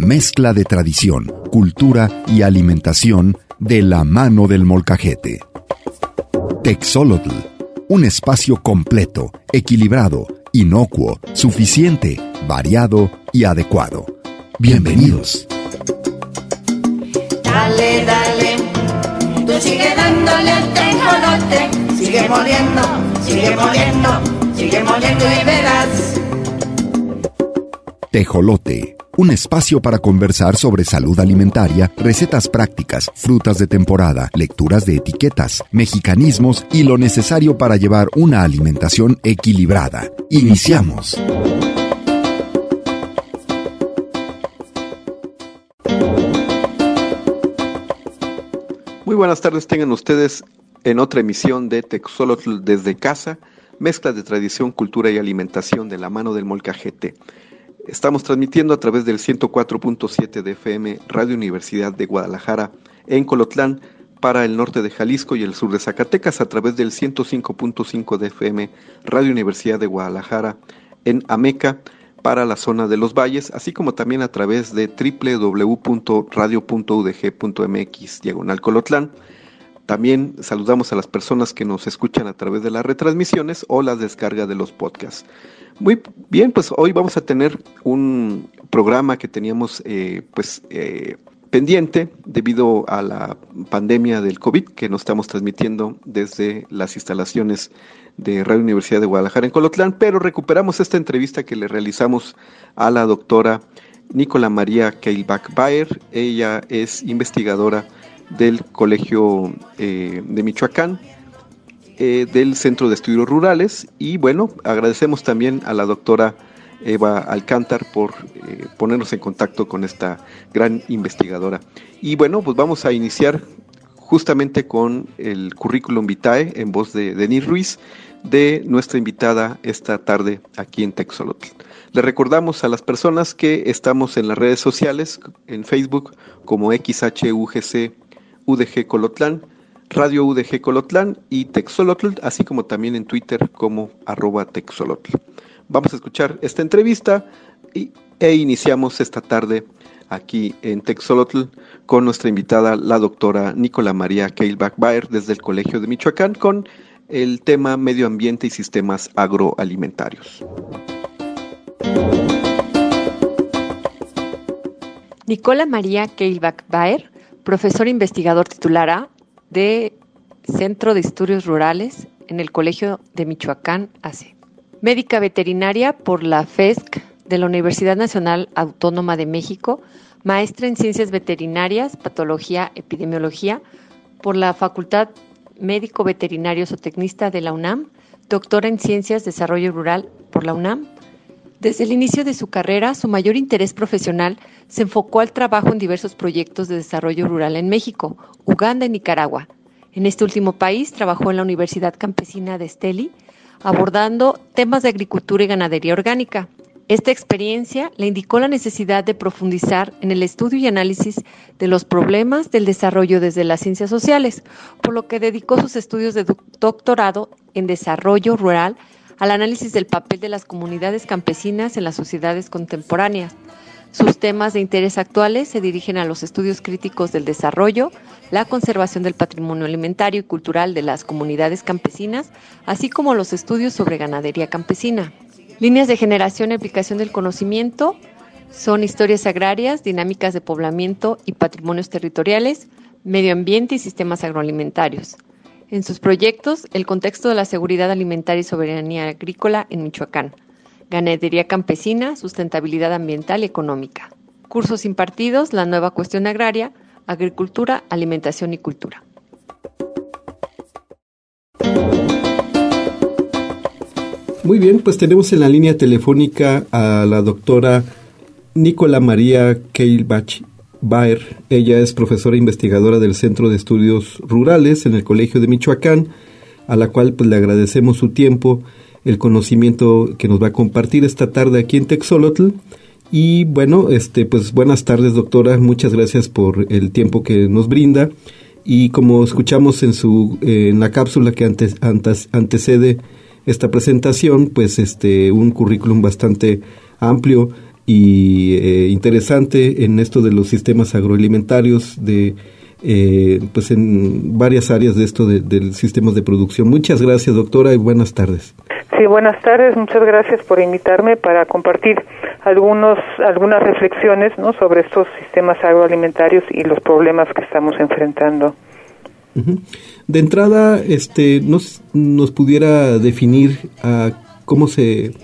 Mezcla de tradición, cultura y alimentación de la mano del molcajete. Texolotl, un espacio completo, equilibrado, inocuo, suficiente, variado y adecuado. Bienvenidos. Dale, dale, tú sigue dándole al tejolote, sigue moliendo, sigue moliendo, sigue moliendo y verás. Tejolote, un espacio para conversar sobre salud alimentaria, recetas prácticas, frutas de temporada, lecturas de etiquetas, mexicanismos y lo necesario para llevar una alimentación equilibrada. Iniciamos. Muy buenas tardes tengan ustedes en otra emisión de Texolotl desde casa, mezcla de tradición, cultura y alimentación de la mano del molcajete. Estamos transmitiendo a través del 104.7 de FM Radio Universidad de Guadalajara en Colotlán para el norte de Jalisco y el sur de Zacatecas, a través del 105.5 de FM Radio Universidad de Guadalajara en Ameca para la zona de los valles, así como también a través de www.radio.udg.mx/Colotlán. También saludamos a las personas que nos escuchan a través de las retransmisiones o la descarga de los podcasts. Muy bien, pues hoy vamos a tener un programa que teníamos pendiente debido a la pandemia del COVID, que nos estamos transmitiendo desde las instalaciones de Radio Universidad de Guadalajara en Colotlán, pero recuperamos esta entrevista que le realizamos a la doctora Nicola María Keilbach-Baer. Ella es investigadora del Colegio de Michoacán, del Centro de Estudios Rurales, y bueno, agradecemos también a la doctora Eva Alcántar por ponernos en contacto con esta gran investigadora. Y bueno, pues vamos a iniciar justamente con el currículum vitae en voz de Denis Ruiz, de nuestra invitada esta tarde aquí en Texolotl. Le recordamos a las personas que estamos en las redes sociales, en Facebook como XHUGC UDG Colotlán, Radio UDG Colotlán y Texolotl, así como también en Twitter como @Texolotl. Vamos a escuchar esta entrevista e iniciamos esta tarde aquí en Texolotl con nuestra invitada, la doctora Nicola María Keilbach-Baer, desde el Colegio de Michoacán, con el tema Medio Ambiente y Sistemas Agroalimentarios. Nicola María Keilbach-Baer, profesor investigador titular A de Centro de Estudios Rurales en el Colegio de Michoacán AC. Médica veterinaria por la FESC de la Universidad Nacional Autónoma de México, maestra en Ciencias Veterinarias, Patología, Epidemiología por la Facultad Médico Veterinario Zootecnista de la UNAM, doctora en Ciencias Desarrollo Rural por la UNAM. Desde el inicio de su carrera, su mayor interés profesional se enfocó al trabajo en diversos proyectos de desarrollo rural en México, Uganda y Nicaragua. En este último país trabajó en la Universidad Campesina de Estelí, abordando temas de agricultura y ganadería orgánica. Esta experiencia le indicó la necesidad de profundizar en el estudio y análisis de los problemas del desarrollo desde las ciencias sociales, por lo que dedicó sus estudios de doctorado en desarrollo rural al análisis del papel de las comunidades campesinas en las sociedades contemporáneas. Sus temas de interés actuales se dirigen a los estudios críticos del desarrollo, la conservación del patrimonio alimentario y cultural de las comunidades campesinas, así como los estudios sobre ganadería campesina. Líneas de generación y aplicación del conocimiento son historias agrarias, dinámicas de poblamiento y patrimonios territoriales, medio ambiente y sistemas agroalimentarios. En sus proyectos, el contexto de la seguridad alimentaria y soberanía agrícola en Michoacán, ganadería campesina, sustentabilidad ambiental y económica. Cursos impartidos, la nueva cuestión agraria, agricultura, alimentación y cultura. Muy bien, pues tenemos en la línea telefónica a la doctora Nicola María Keilbach-Baer. Ella es profesora investigadora del Centro de Estudios Rurales en el Colegio de Michoacán, a la cual pues le agradecemos su tiempo, el conocimiento que nos va a compartir esta tarde aquí en Texolotl. Y bueno, pues buenas tardes, doctora, muchas gracias por el tiempo que nos brinda. Y como escuchamos en la cápsula que antecede esta presentación, pues un currículum bastante amplio y interesante en esto de los sistemas agroalimentarios, pues en varias áreas de esto del sistemas de producción. Muchas gracias, doctora, y buenas tardes. Sí, buenas tardes. Muchas gracias por invitarme para compartir algunas reflexiones, ¿no?, sobre estos sistemas agroalimentarios y los problemas que estamos enfrentando. Uh-huh. De entrada, nos pudiera definir cómo se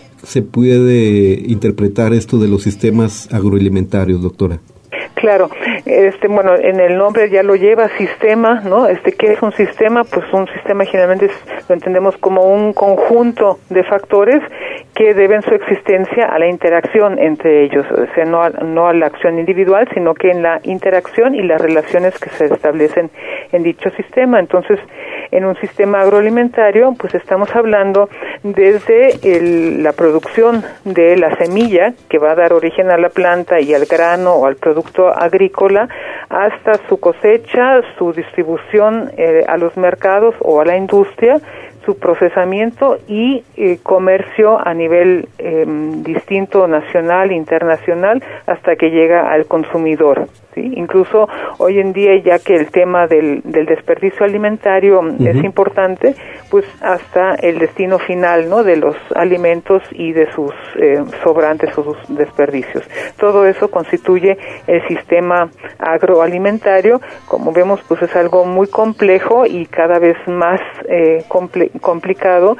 puede interpretar esto de los sistemas agroalimentarios, doctora. Claro, bueno, en el nombre ya lo lleva sistema, ¿no? ¿Qué es un sistema? Pues un sistema generalmente lo entendemos como un conjunto de factores que deben su existencia a la interacción entre ellos, o sea, no a la acción individual, sino que en la interacción y las relaciones que se establecen en dicho sistema. Entonces, en un sistema agroalimentario, pues estamos hablando desde la producción de la semilla que va a dar origen a la planta y al grano o al producto agrícola, hasta su cosecha, su distribución a los mercados o a la industria, su procesamiento y comercio a nivel distinto, nacional, internacional, hasta que llega al consumidor, ¿sí? Incluso hoy en día, ya que el tema del desperdicio alimentario uh-huh. es importante, pues hasta el destino final, ¿no?, de los alimentos y de sus sobrantes o sus desperdicios. Todo eso constituye el sistema agroalimentario. Como vemos, pues es algo muy complejo y cada vez más complicado.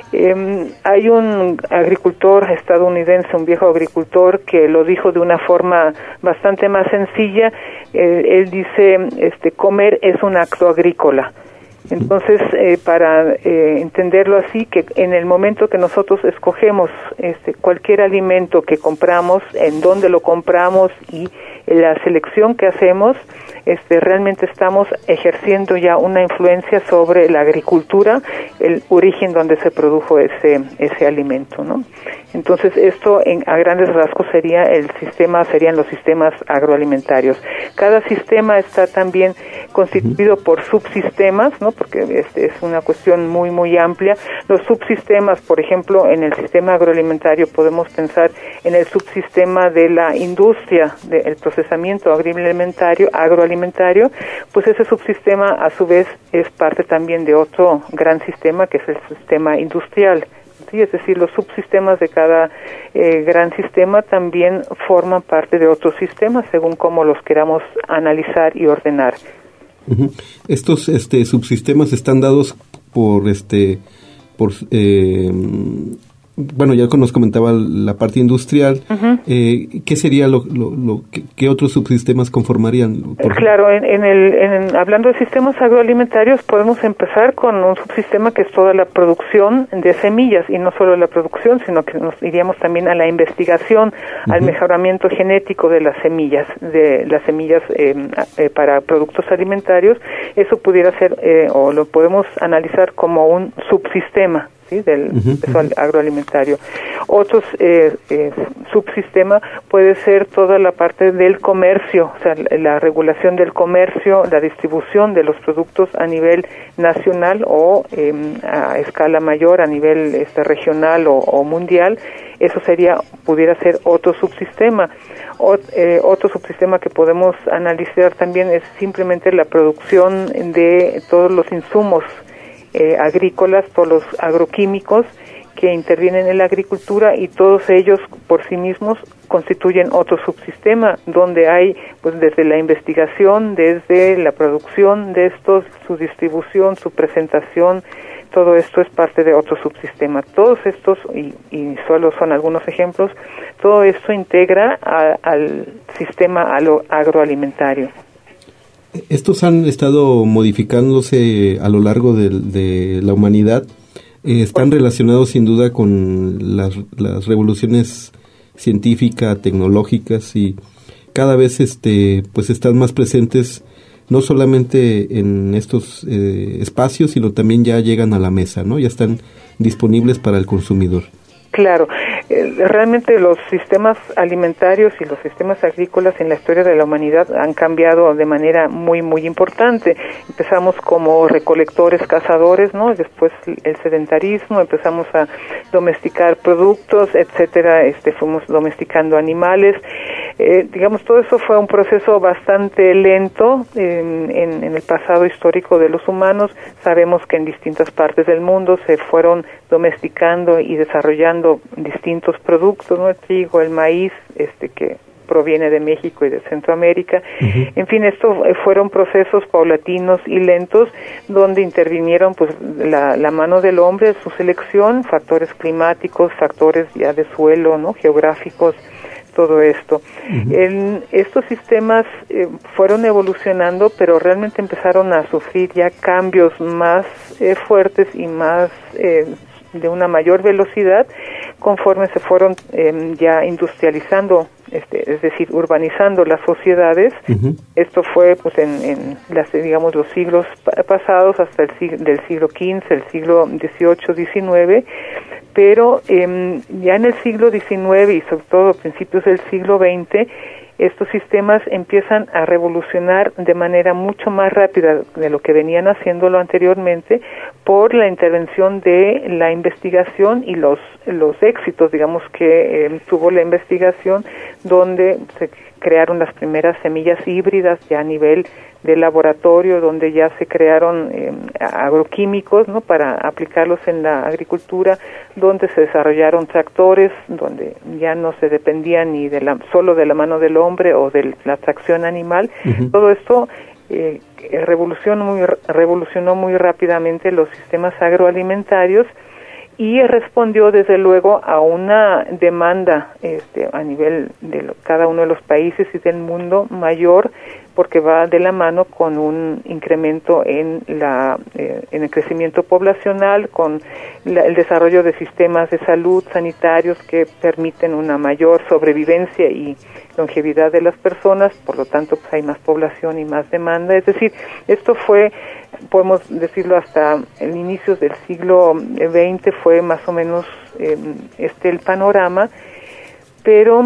Hay un agricultor estadounidense, un viejo agricultor, que lo dijo de una forma bastante más sencilla. Él dice, comer es un acto agrícola. Entonces, para entenderlo así, que en el momento que nosotros escogemos cualquier alimento que compramos, en dónde lo compramos y la selección que hacemos, realmente estamos ejerciendo ya una influencia sobre la agricultura, el origen donde se produjo ese alimento, ¿no? Entonces, esto a grandes rasgos serían los sistemas agroalimentarios. Cada sistema está también constituido por subsistemas, ¿no?, porque es una cuestión muy, muy amplia. Los subsistemas, por ejemplo, en el sistema agroalimentario podemos pensar en el subsistema de la industria, del procesamiento agroalimentario, pues ese subsistema a su vez es parte también de otro gran sistema, que es el sistema industrial. Sí, es decir, los subsistemas de cada gran sistema también forman parte de otros sistemas, según cómo los queramos analizar y ordenar. Uh-huh. Estos subsistemas están dados por bueno, ya nos comentaba la parte industrial. Uh-huh. ¿Qué sería qué otros subsistemas conformarían? Claro, hablando de sistemas agroalimentarios, podemos empezar con un subsistema que es toda la producción de semillas, y no solo la producción, sino que nos iríamos también a la investigación, uh-huh. al mejoramiento genético de las semillas para productos alimentarios. Eso pudiera ser, o lo podemos analizar como un subsistema, ¿sí?, del uh-huh. agroalimentario. Otros subsistema puede ser toda la parte del comercio, o sea, la regulación del comercio, la distribución de los productos a nivel nacional o a escala mayor, a nivel regional o mundial. Eso pudiera ser otro subsistema. Otro subsistema que podemos analizar también es simplemente la producción de todos los insumos agrícolas, todos los agroquímicos que intervienen en la agricultura, y todos ellos por sí mismos constituyen otro subsistema, donde hay, pues, desde la investigación, desde la producción de estos, su distribución, su presentación, todo esto es parte de otro subsistema. Todos estos, y solo son algunos ejemplos, todo esto integra al sistema agroalimentario. Estos han estado modificándose a lo largo de la humanidad. Están relacionados sin duda con las revoluciones científicas, tecnológicas, y cada vez pues están más presentes, no solamente en estos espacios, sino también ya llegan a la mesa, ¿no? Ya están disponibles para el consumidor. Claro, realmente los sistemas alimentarios y los sistemas agrícolas en la historia de la humanidad han cambiado de manera muy, muy importante. Empezamos como recolectores, cazadores, ¿no? Después el sedentarismo, empezamos a domesticar productos, etcétera, fuimos domesticando animales. Digamos, todo eso fue un proceso bastante lento en el pasado histórico de los humanos. Sabemos que en distintas partes del mundo se fueron domesticando y desarrollando distintos productos, ¿no? El trigo, el maíz, que proviene de México y de Centroamérica. Uh-huh. En fin, estos fueron procesos paulatinos y lentos donde intervinieron pues la mano del hombre, su selección, factores climáticos, factores ya de suelo, ¿no? Geográficos, todo esto. Uh-huh. Estos sistemas fueron evolucionando, pero realmente empezaron a sufrir ya cambios más fuertes y más de una mayor velocidad conforme se fueron ya industrializando, es decir, urbanizando las sociedades. Uh-huh. Esto fue pues en digamos los siglos pasados hasta del siglo XV, el siglo XVIII, XIX, pero ya en el siglo XIX y sobre todo principios del siglo XX, estos sistemas empiezan a revolucionar de manera mucho más rápida de lo que venían haciéndolo anteriormente por la intervención de la investigación y los éxitos, digamos, que tuvo la investigación, donde se crearon las primeras semillas híbridas ya a nivel de laboratorio, donde ya se crearon agroquímicos, ¿no? Para aplicarlos en la agricultura, donde se desarrollaron tractores, donde ya no se dependía ni solo de la mano del hombre o de la tracción animal. Uh-huh. Todo esto revolucionó muy rápidamente los sistemas agroalimentarios y respondió desde luego a una demanda a nivel de cada uno de los países y del mundo mayor, porque va de la mano con un incremento en el crecimiento poblacional, con el desarrollo de sistemas de salud sanitarios que permiten una mayor sobrevivencia y longevidad de las personas. Por lo tanto, pues hay más población y más demanda. Es decir, esto fue, podemos decirlo, hasta el inicio del siglo XX fue más o menos el panorama. Pero,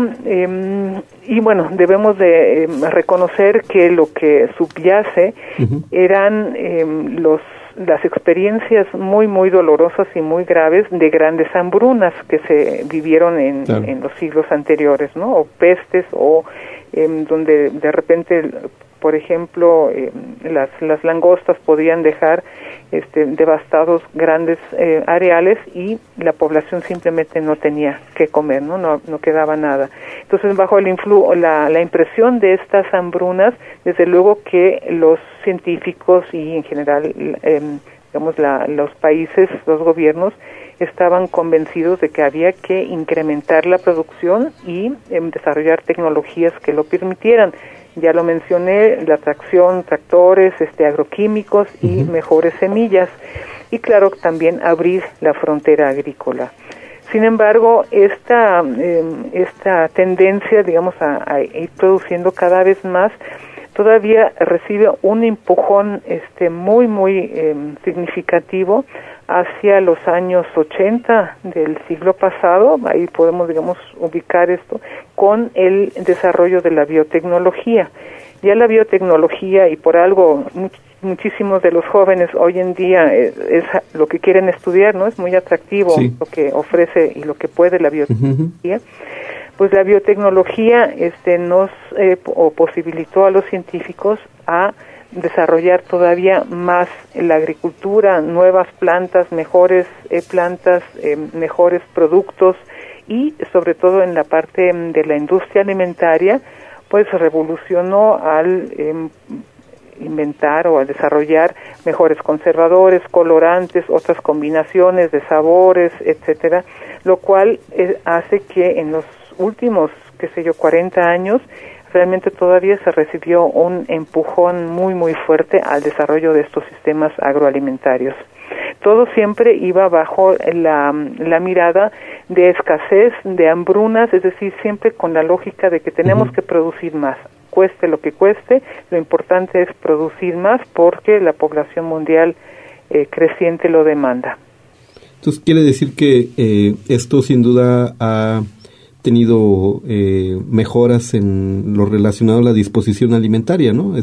y bueno, debemos de reconocer que lo que subyace uh-huh. eran las experiencias muy, muy dolorosas y muy graves de grandes hambrunas que se vivieron en los siglos anteriores, ¿no? O pestes, o donde de repente, por ejemplo, las langostas podían dejar devastados grandes areales y la población simplemente no tenía que comer, no quedaba nada. Entonces, bajo la impresión de estas hambrunas, desde luego que los científicos y en general digamos los países, los gobiernos estaban convencidos de que había que incrementar la producción y desarrollar tecnologías que lo permitieran. Ya lo mencioné, la tracción, tractores, agroquímicos y uh-huh. mejores semillas. Y claro, también abrir la frontera agrícola. Sin embargo, esta tendencia, digamos, a ir produciendo cada vez más, todavía recibe un empujón muy, muy significativo hacia los años 80 del siglo pasado. Ahí podemos, digamos, ubicar esto con el desarrollo de la biotecnología. Ya la biotecnología, y por algo muchísimos de los jóvenes hoy en día es lo que quieren estudiar, ¿no? Es muy atractivo sí. lo que ofrece y lo que puede la biotecnología. Uh-huh. Pues la biotecnología nos posibilitó a los científicos a desarrollar todavía más la agricultura, nuevas plantas, mejores mejores productos, y sobre todo en la parte de la industria alimentaria, pues revolucionó al inventar o al desarrollar mejores conservadores, colorantes, otras combinaciones de sabores, etcétera, lo cual hace que en los últimos, 40 años, realmente todavía se recibió un empujón muy, muy fuerte al desarrollo de estos sistemas agroalimentarios. Todo siempre iba bajo la mirada de escasez, de hambrunas, es decir, siempre con la lógica de que tenemos uh-huh. que producir más. Cueste lo que cueste, lo importante es producir más porque la población mundial creciente lo demanda. Entonces quiere decir que esto sin duda ha tenido mejoras en lo relacionado a la disposición alimentaria, ¿no?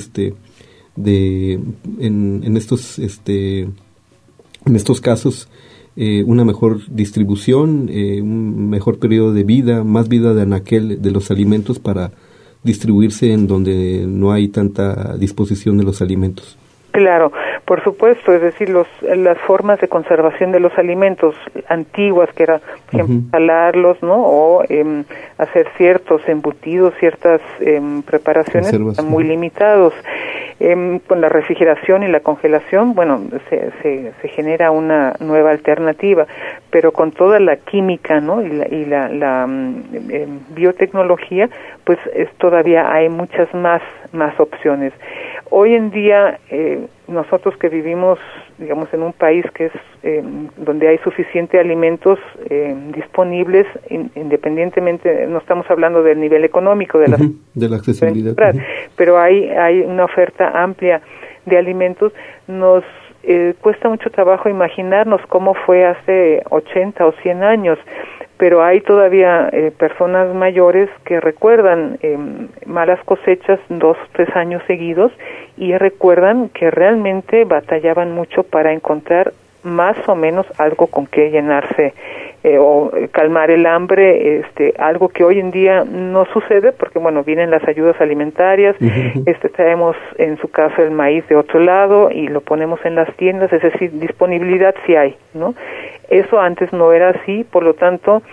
En estos casos, una mejor distribución, un mejor periodo de vida, más vida de anaquel de los alimentos para distribuirse en donde no hay tanta disposición de los alimentos. Claro, por supuesto, es decir, las formas de conservación de los alimentos antiguas, que era, por ejemplo, salarlos, ¿no? O hacer ciertos embutidos, ciertas preparaciones, están muy limitados. Con la refrigeración y la congelación, bueno, se genera una nueva alternativa, pero con toda la química, ¿no? y la biotecnología, pues todavía hay muchas más opciones. Hoy en día, nosotros que vivimos, digamos, en un país que es donde hay suficiente alimentos disponibles, independientemente, no estamos hablando del nivel económico, de la accesibilidad, pero hay una oferta amplia de alimentos. Nos cuesta mucho trabajo imaginarnos cómo fue hace 80 o 100 años, pero hay todavía personas mayores que recuerdan malas cosechas 2 o 3 años seguidos y recuerdan que realmente batallaban mucho para encontrar más o menos algo con que llenarse o calmar el hambre, algo que hoy en día no sucede porque, bueno, vienen las ayudas alimentarias, traemos en su caso el maíz de otro lado y lo ponemos en las tiendas, es decir, disponibilidad sí hay, ¿no? Eso antes no era así, por lo tanto,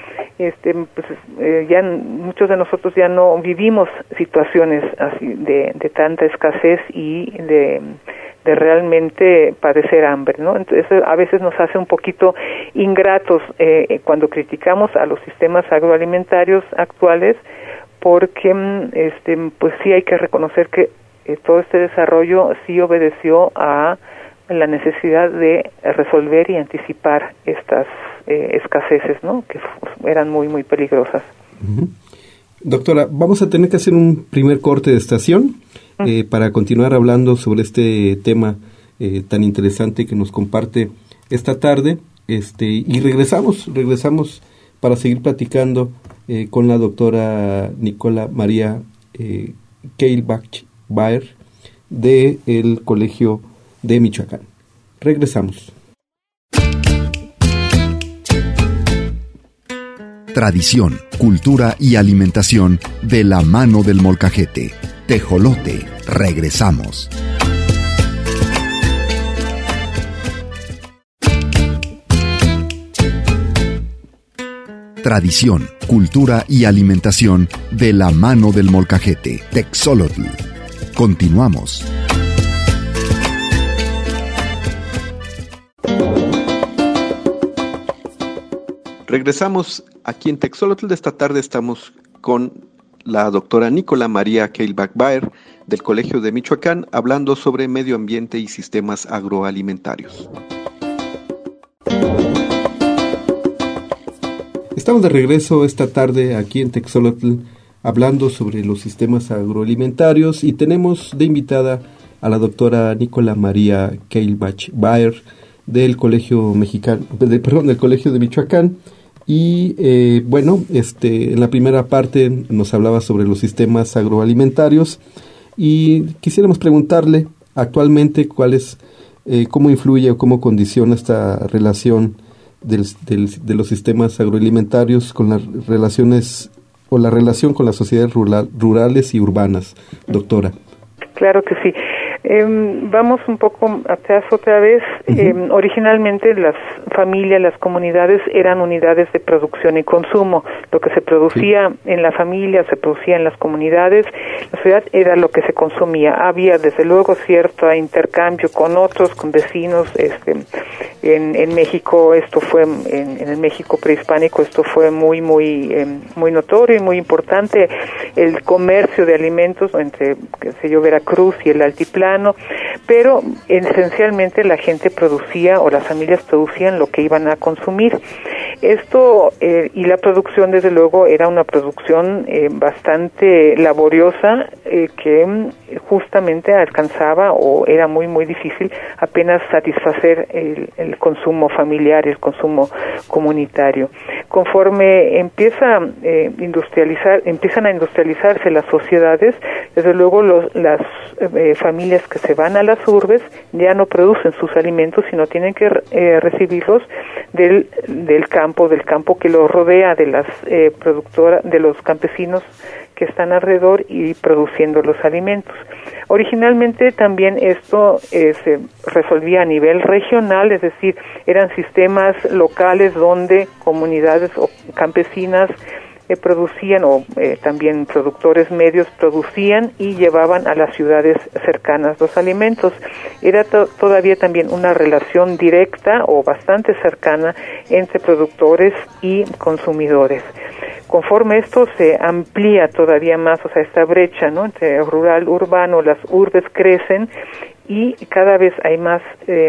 ya muchos de nosotros ya no vivimos situaciones así de tanta escasez y de realmente padecer hambre, ¿no? Entonces a veces nos hace un poquito ingratos cuando criticamos a los sistemas agroalimentarios actuales, porque pues sí hay que reconocer que todo este desarrollo sí obedeció a la necesidad de resolver y anticipar estas escaseces, ¿no? Que eran muy, muy peligrosas. Doctora, vamos a tener que hacer un primer corte de estación para continuar hablando sobre este tema tan interesante que nos comparte esta tarde, y regresamos para seguir platicando con la doctora Nicola María Keilbach-Baer del Colegio de Michoacán. Regresamos. Tradición, cultura y alimentación de la mano del molcajete. Tejolote. Regresamos. Tradición, cultura y alimentación de la mano del molcajete. Texolotl. Continuamos. Regresamos aquí en Texolotl. De esta tarde estamos con la doctora Nicola María Keilbach-Baer del Colegio de Michoacán, hablando sobre medio ambiente y sistemas agroalimentarios. Estamos de regreso esta tarde aquí en Texolotl hablando sobre los sistemas agroalimentarios y tenemos de invitada a la doctora Nicola María Keilbach-Baer del Colegio del Colegio de Michoacán. Y en la primera parte nos hablaba sobre los sistemas agroalimentarios y quisiéramos preguntarle actualmente cómo influye o cómo condiciona esta relación de los sistemas agroalimentarios con las relaciones o la relación con las sociedades rurales y urbanas, doctora. Claro que sí. Vamos un poco atrás otra vez. Originalmente las familias, las comunidades eran unidades de producción y consumo. Lo que se producía en la familia se producía en las comunidades. La sociedad era lo que se consumía. Había desde luego cierto intercambio con otros, con vecinos. En México esto fue, en el México prehispánico esto fue muy notorio y muy importante. El comercio de alimentos entre, Veracruz y el altiplano, pero esencialmente la gente producía o las familias producían lo que iban a consumir. Esto y la producción, desde luego, era una producción bastante laboriosa que justamente alcanzaba, o era muy muy difícil apenas satisfacer el consumo familiar, el consumo comunitario. Conforme empiezan a industrializarse las sociedades, desde luego las familias que se van a las urbes ya no producen sus alimentos, sino tienen que recibirlos del campo que los rodea, de las productoras, de los campesinos que están alrededor y produciendo los alimentos. Originalmente también esto se resolvía a nivel regional, es decir, eran sistemas locales donde comunidades o campesinas producían, o también productores medios producían y llevaban a las ciudades cercanas los alimentos. Era todavía también una relación directa o bastante cercana entre productores y consumidores. Conforme esto se amplía todavía más, o sea, esta brecha, ¿no?, entre rural y urbano, las urbes crecen y cada vez hay más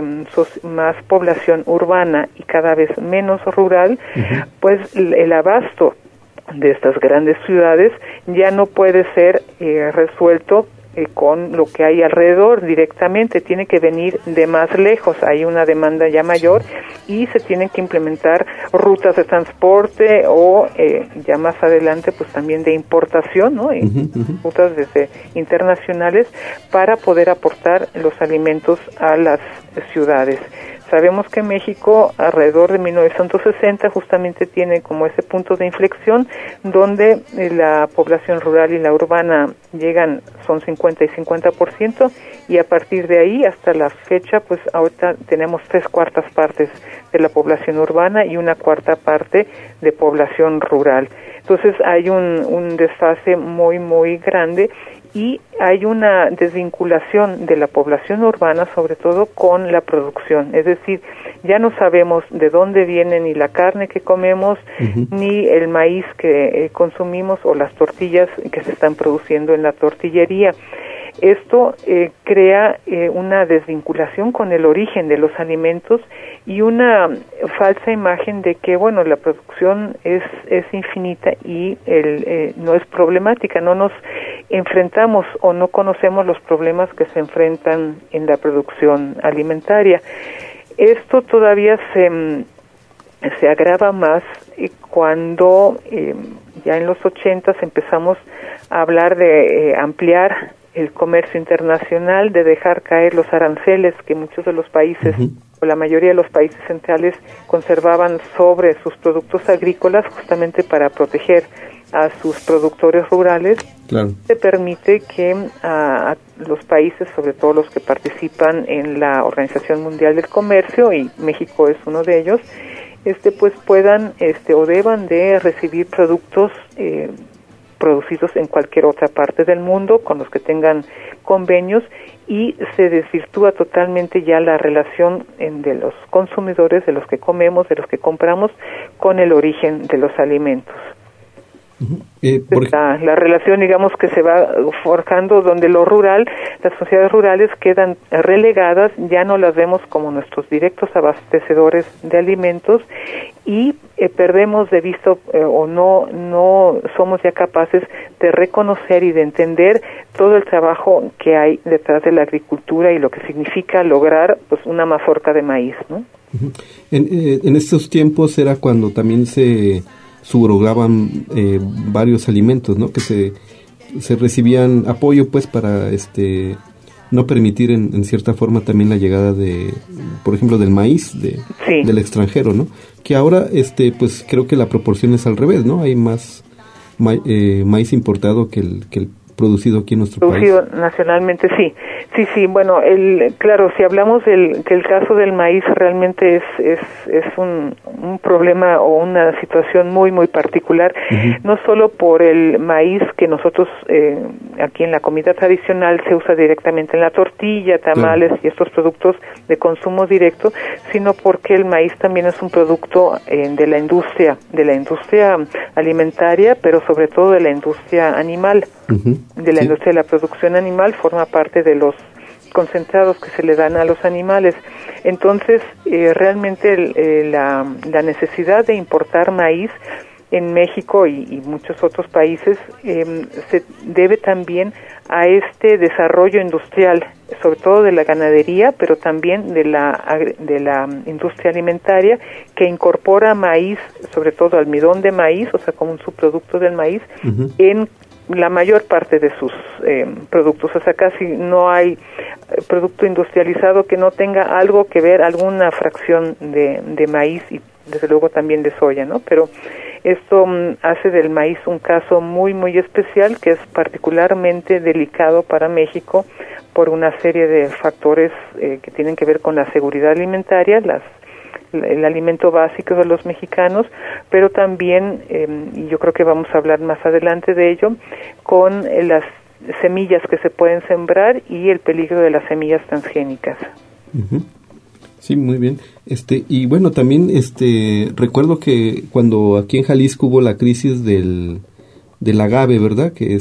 población urbana y cada vez menos rural, pues el abasto de estas grandes ciudades ya no puede ser resuelto con lo que hay alrededor directamente, tiene que venir de más lejos, hay una demanda ya mayor y se tienen que implementar rutas de transporte o ya más adelante pues también de importación, ¿no? Rutas desde internacionales para poder aportar los alimentos a las ciudades. Sabemos que México alrededor de 1960 justamente tiene como ese punto de inflexión donde la población rural y la urbana son 50 y 50%, y a partir de ahí hasta la fecha pues ahorita tenemos 3/4 partes de la población urbana y 1/4 parte de población rural. Entonces hay un desfase muy muy grande y hay una desvinculación de la población urbana, sobre todo con la producción. Es decir, ya no sabemos de dónde viene ni la carne que comemos, ni el maíz que consumimos o las tortillas que se están produciendo en la tortillería. Esto crea una desvinculación con el origen de los alimentos y una falsa imagen de que, bueno, la producción es infinita y no es problemática. No nos enfrentamos o no conocemos los problemas que se enfrentan en la producción alimentaria. Esto todavía se agrava más cuando ya en los 80 empezamos a hablar de ampliar el comercio internacional, de dejar caer los aranceles que muchos de los países o la mayoría de los países centrales conservaban sobre sus productos agrícolas justamente para proteger a sus productores rurales. Claro. Se permite que a los países, sobre todo los que participan en la Organización Mundial del Comercio, y México es uno de ellos, pues puedan o deban de recibir productos producidos en cualquier otra parte del mundo con los que tengan convenios, y se desvirtúa totalmente ya la relación de los consumidores, de los que comemos, de los que compramos, con el origen de los alimentos. La relación, digamos, que se va forjando donde lo rural, las sociedades rurales quedan relegadas, ya no las vemos como nuestros directos abastecedores de alimentos y perdemos de vista o no somos ya capaces de reconocer y de entender todo el trabajo que hay detrás de la agricultura y lo que significa lograr pues una mazorca de maíz, ¿no? En estos tiempos era cuando también se subrogaban varios alimentos, ¿no? Que se recibían apoyo pues para no permitir en cierta forma también la llegada de, por ejemplo, del maíz del extranjero, ¿no? Que ahora pues creo que la proporción es al revés, ¿no? Hay más maíz importado que el producido aquí en nuestro país. Producido nacionalmente, sí. Bueno, claro, si hablamos que el caso del maíz realmente es un problema o una situación muy muy particular, no solo por el maíz que nosotros aquí en la comida tradicional se usa directamente en la tortilla, tamales y estos productos de consumo directo, sino porque el maíz también es un producto de la industria alimentaria, pero sobre todo de la industria animal. De la industria de la producción animal, forma parte de los concentrados que se le dan a los animales. Entonces, realmente la necesidad de importar maíz en México y muchos otros países se debe también a este desarrollo industrial, sobre todo de la ganadería, pero también de la industria alimentaria, que incorpora maíz, sobre todo almidón de maíz, o sea, como un subproducto del maíz, en la mayor parte de sus productos. O sea, casi no hay producto industrializado que no tenga algo que ver, alguna fracción de maíz y desde luego también de soya, ¿no? Pero esto hace del maíz un caso muy, muy especial, que es particularmente delicado para México por una serie de factores que tienen que ver con la seguridad alimentaria, el alimento básico de los mexicanos, pero también, y yo creo que vamos a hablar más adelante de ello, con las semillas que se pueden sembrar y el peligro de las semillas transgénicas. Uh-huh. Sí, muy bien. Y bueno, también recuerdo que cuando aquí en Jalisco hubo la crisis del agave, ¿verdad? Que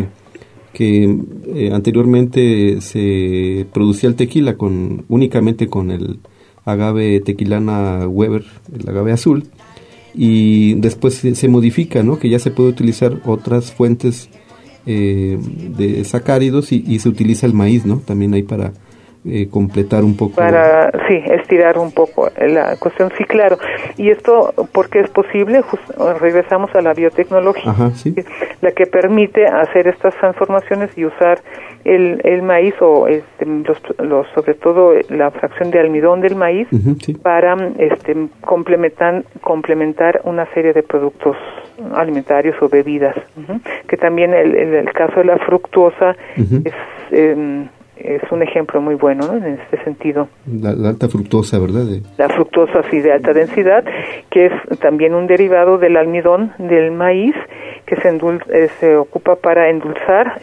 que anteriormente se producía el tequila únicamente con el agave tequilana Weber, el agave azul, y después se modifica, ¿no? Que ya se puede utilizar otras fuentes de sacáridos y se utiliza el maíz, ¿no? También ahí para completar un poco. Para, sí, estirar un poco la cuestión, sí, claro. Y esto, ¿por qué es posible? Regresamos a la biotecnología, ajá, sí, la que permite hacer estas transformaciones y usar el maíz o sobre todo la fracción de almidón del maíz, uh-huh, sí, para complementar una serie de productos alimentarios o bebidas, uh-huh, que también el caso de la fructuosa, uh-huh, es un ejemplo muy bueno, ¿no? En este sentido. La alta fructosa, ¿verdad? La fructosa, sí, de alta densidad, que es también un derivado del almidón del maíz, que se ocupa para endulzar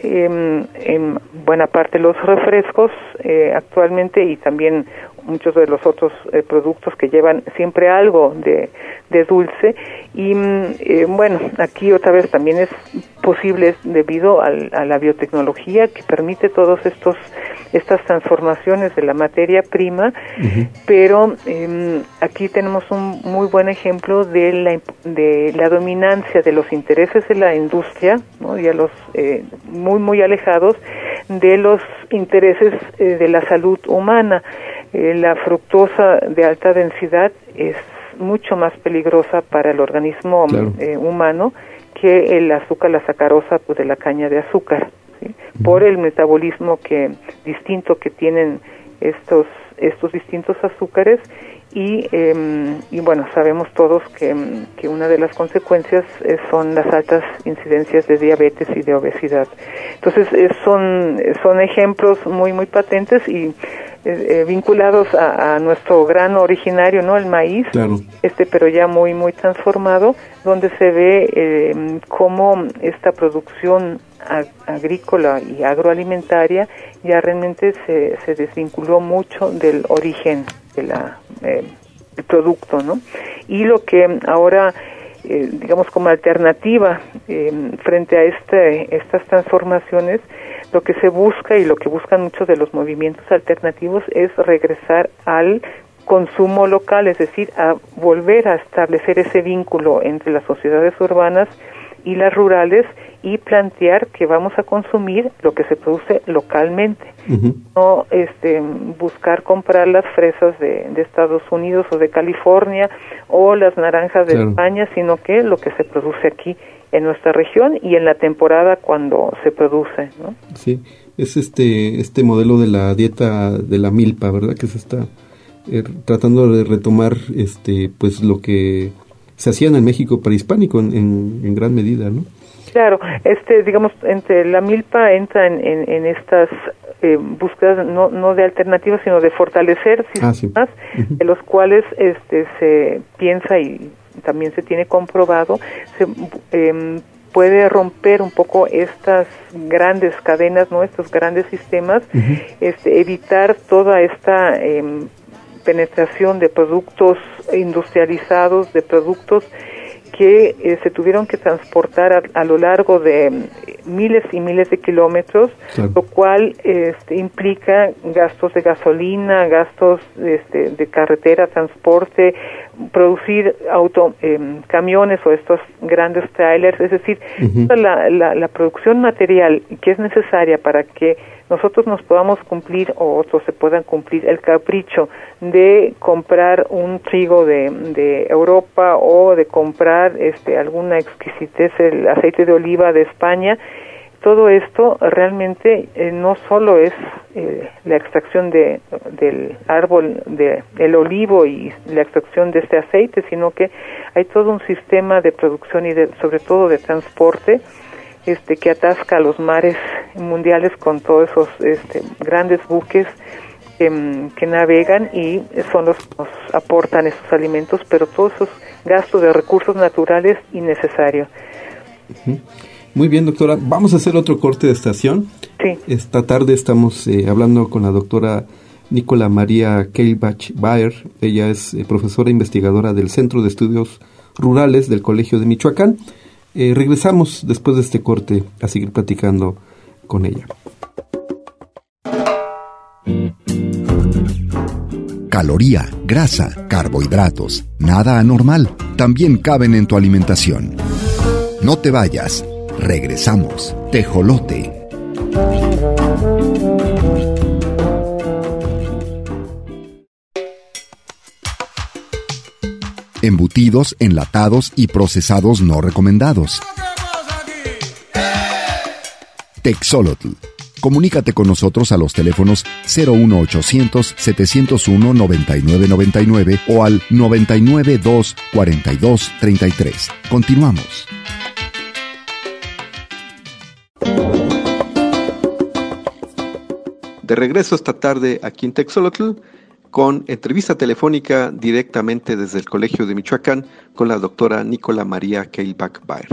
en buena parte los refrescos actualmente, y también muchos de los otros productos que llevan siempre algo de dulce. Y bueno, aquí otra vez también es posible debido a la biotecnología que permite todos estas transformaciones de la materia prima, uh-huh, pero aquí tenemos un muy buen ejemplo de la dominancia de los intereses de la industria, ¿no? Ya los muy, muy alejados de los intereses de la salud humana. La fructosa de alta densidad es mucho más peligrosa para el organismo, claro, humano que el azúcar, la sacarosa, pues, de la caña de azúcar, ¿sí? Uh-huh. Por el metabolismo distinto que tienen estos distintos azúcares y bueno, sabemos todos que una de las consecuencias son las altas incidencias de diabetes y de obesidad. Entonces son ejemplos muy, muy patentes y vinculados a nuestro grano originario, ¿no? El maíz, claro, pero ya muy, muy transformado, donde se ve cómo esta producción agrícola y agroalimentaria ya realmente se desvinculó mucho del origen de el producto, ¿no? Y lo que ahora digamos como alternativa frente a estas transformaciones, lo que se busca y lo que buscan muchos de los movimientos alternativos es regresar al consumo local, es decir, a volver a establecer ese vínculo entre las sociedades urbanas y las rurales y plantear que vamos a consumir lo que se produce localmente, uh-huh, no buscar comprar las fresas de Estados Unidos o de California o las naranjas de, claro, España, sino que lo que se produce aquí en nuestra región y en la temporada cuando se produce, ¿no? Sí, es este modelo de la dieta de la milpa, ¿verdad? Que se está tratando de retomar pues lo que se hacía en el México prehispánico en gran medida, ¿no? Claro, digamos, entre la milpa entra en estas búsquedas no de alternativas, sino de fortalecer sistemas, sí, uh-huh, de los cuales se piensa y también se tiene comprobado, se puede romper un poco estas grandes cadenas, ¿no? Estos grandes sistemas, uh-huh, evitar toda esta penetración de productos industrializados, de productos que se tuvieron que transportar a lo largo de miles y miles de kilómetros, claro, lo cual implica gastos de gasolina, gastos de carretera, transporte, producir camiones o estos grandes trailers, es decir, la producción material que es necesaria para que nosotros nos podamos cumplir o otros se puedan cumplir el capricho de comprar un trigo de Europa o de comprar alguna exquisitez, el aceite de oliva de España. Todo esto realmente no solo es la extracción del árbol del olivo y la extracción de este aceite, sino que hay todo un sistema de producción y sobre todo de transporte que atasca los mares mundiales con todos esos grandes buques que navegan y son los que nos aportan esos alimentos, pero todos esos gastos de recursos naturales innecesarios. Muy bien, doctora. Vamos a hacer otro corte de estación. Sí. Esta tarde estamos hablando con la doctora Nicola María Keilbach-Baer. Ella es profesora investigadora del Centro de Estudios Rurales del Colegio de Michoacán. Regresamos después de este corte a seguir platicando con ella. Caloría, grasa, carbohidratos, nada anormal, también caben en tu alimentación. No te vayas, regresamos. Tejolote. Embutidos, enlatados y procesados no recomendados. Texolotl. Comunícate con nosotros a los teléfonos 01800-701-9999 o al 992-4233. Continuamos. De regreso esta tarde aquí en Texolotl, con entrevista telefónica directamente desde el Colegio de Michoacán con la doctora Nicola María Keilbach-Baer.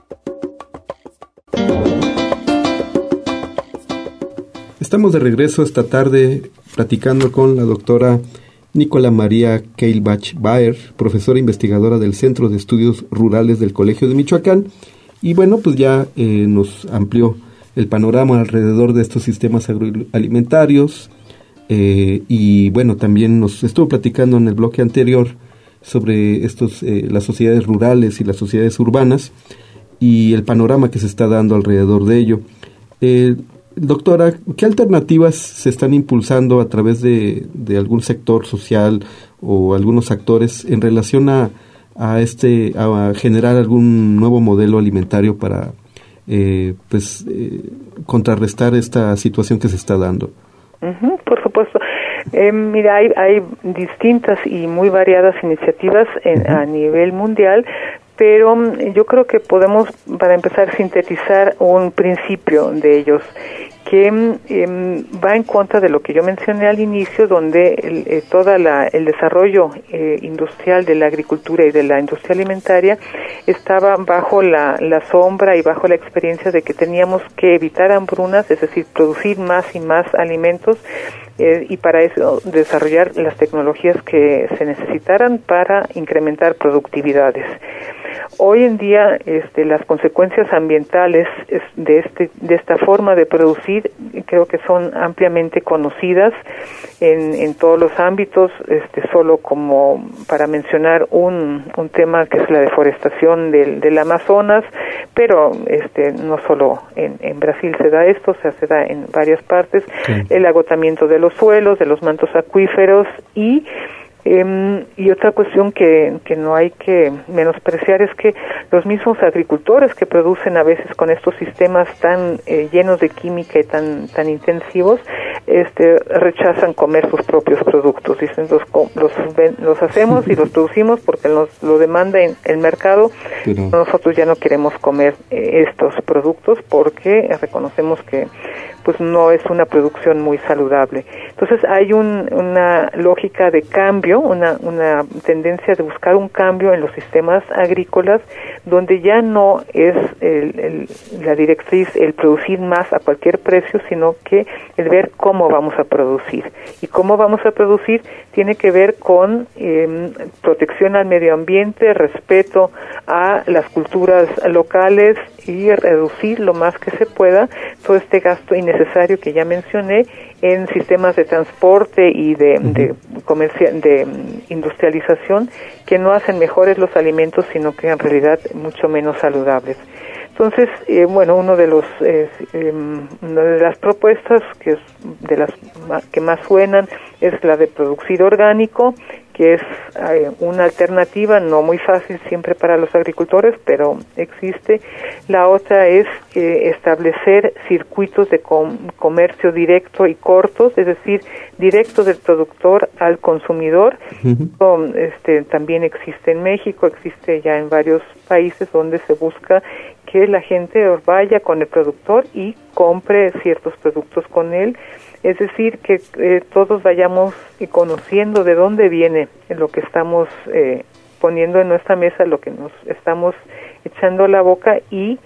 Estamos de regreso esta tarde platicando con la doctora Nicola María Keilbach-Baer, profesora investigadora del Centro de Estudios Rurales del Colegio de Michoacán. Y bueno, pues ya nos amplió el panorama alrededor de estos sistemas agroalimentarios. Y bueno, también nos estuvo platicando en el bloque anterior sobre las sociedades rurales y las sociedades urbanas y el panorama que se está dando alrededor de ello. Doctora, ¿qué alternativas se están impulsando a través de algún sector social o algunos actores en relación a generar algún nuevo modelo alimentario para contrarrestar esta situación que se está dando? Por supuesto. Mira, hay distintas y muy variadas iniciativas a nivel mundial, pero yo creo que podemos, para empezar, sintetizar un principio de ellos que va en contra de lo que yo mencioné al inicio, donde todo el desarrollo industrial de la agricultura y de la industria alimentaria estaba bajo la sombra y bajo la experiencia de que teníamos que evitar hambrunas, es decir, producir más y más alimentos, y para eso desarrollar las tecnologías que se necesitaran para incrementar productividades. Hoy en día las consecuencias ambientales de esta forma de producir creo que son ampliamente conocidas en todos los ámbitos, solo como para mencionar un tema que es la deforestación del Amazonas, pero no solo en Brasil se da esto, se da en varias partes, sí. El agotamiento de los suelos, de los mantos acuíferos y otra cuestión que no hay que menospreciar es que los mismos agricultores que producen a veces con estos sistemas tan llenos de química y tan intensivos, rechazan comer sus propios productos. Dicen, los hacemos y los producimos porque lo demanda el mercado. Pero nosotros ya no queremos comer estos productos porque reconocemos que pues no es una producción muy saludable. Entonces hay una lógica de cambio, una tendencia de buscar un cambio en los sistemas agrícolas, donde ya no es la directriz el producir más a cualquier precio, sino que el ver cómo vamos a producir. Y cómo vamos a producir tiene que ver con protección al medio ambiente, respeto a las culturas locales y reducir lo más que se pueda todo este gasto innecesario que ya mencioné en sistemas de transporte y de industrialización que no hacen mejores los alimentos, sino que en realidad mucho menos saludables. Entonces, una de las propuestas que es de las que más suenan es la de producir orgánico, que es una alternativa no muy fácil siempre para los agricultores, pero existe. La otra es establecer circuitos de comercio directo y cortos, es decir, directo del productor al consumidor. También existe en México, existe ya en varios países donde se busca que la gente vaya con el productor y compre ciertos productos con él. Es decir, que todos vayamos conociendo de dónde viene lo que estamos poniendo en nuestra mesa, lo que nos estamos echando a la boca, y